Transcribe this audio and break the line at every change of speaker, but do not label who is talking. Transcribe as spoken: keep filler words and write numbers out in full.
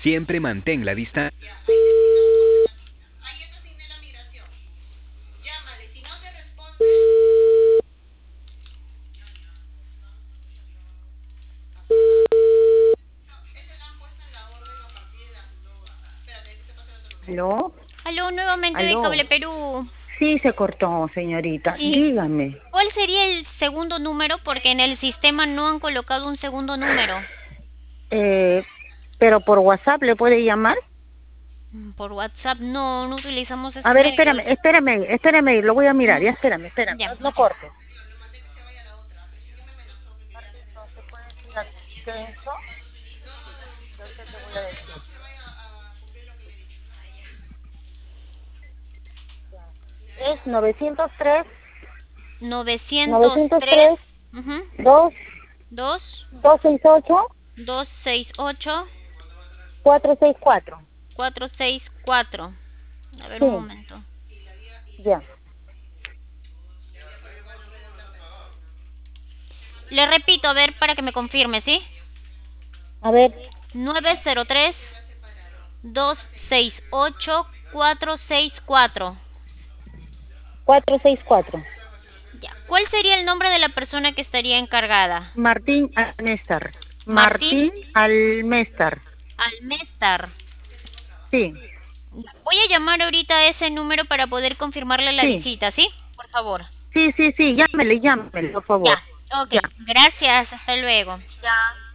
Siempre mantén la distancia.
¿Aló?
Aló, nuevamente de
¿Aló?
Cable Perú.
Sí, se cortó, señorita.
Sí.
Dígame.
¿Cuál sería el segundo número? Porque en el sistema no han colocado un segundo número.
Eh, pero por WhatsApp le puede llamar.
Mm, Por WhatsApp no, no utilizamos
A
ese
ver,
medio.
espérame, espérame, espérame, lo voy a mirar. Ya, espérame, espérame.
Ya,
No, no
ok.
cortes. Martito, ¿se puede decir atento? Yo ahorita te voy a decir. Es novecientos tres,
novecientos
novecientos tres,
tres, ujú,
dos,
dos,
dos seis ocho,
dos seis ocho,
cuatro seis cuatro.
cuatro seis cuatro. A ver, un
Sí,
momento.
ya.
Le repito, a ver, para que me confirme, ¿sí?
A ver,
nueve cero tres, dos seis ocho, cuatro seis cuatro.
cuatro seis cuatro.
Ya. ¿Cuál sería el nombre de la persona que estaría encargada?
Martín Almestar.
Martín
Martín Almestar.
Almestar.
Sí,
Voy a llamar ahorita a ese número para poder confirmarle la
sí,
visita, ¿sí? Por favor.
sí, sí, sí, llámele, llámele, por
Ya.
favor.
Ok.
Ya,
Gracias. Hasta luego.
ya.